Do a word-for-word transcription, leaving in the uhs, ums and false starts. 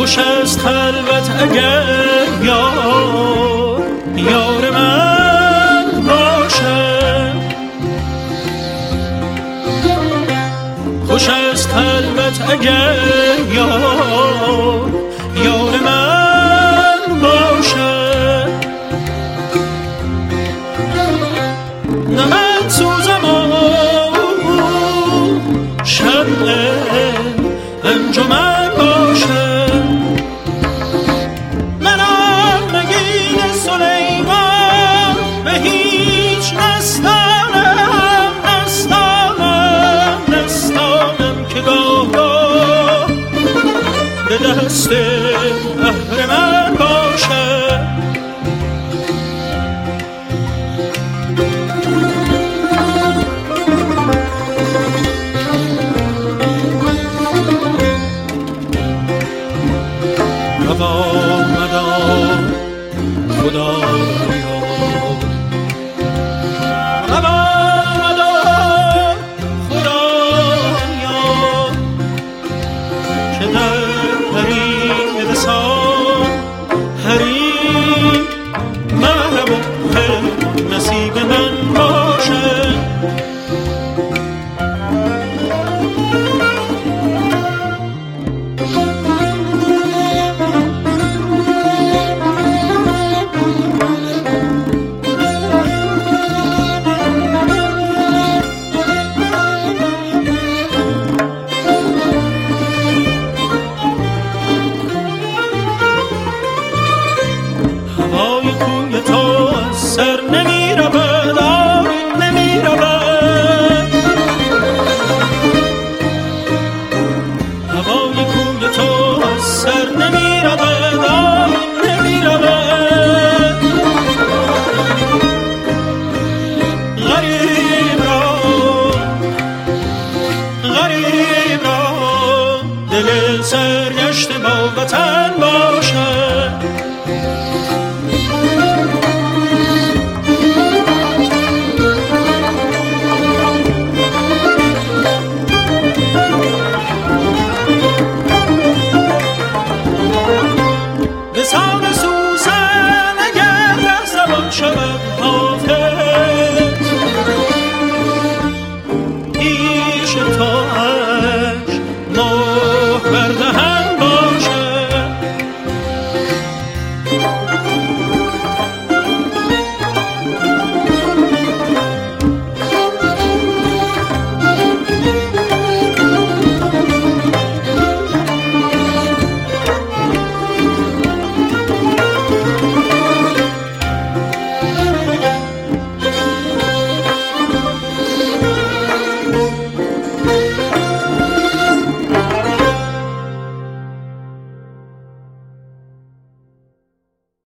خوش است خلوت اگر یار یار من باشد، خوش است خلوت اگر یار یار من باشد. نه من سوزم و شمع انجمن باشد، منم نگین سلیمان به هیچ نستانم نستانم نستانم که گاه گاه به دست اهرمن باشد.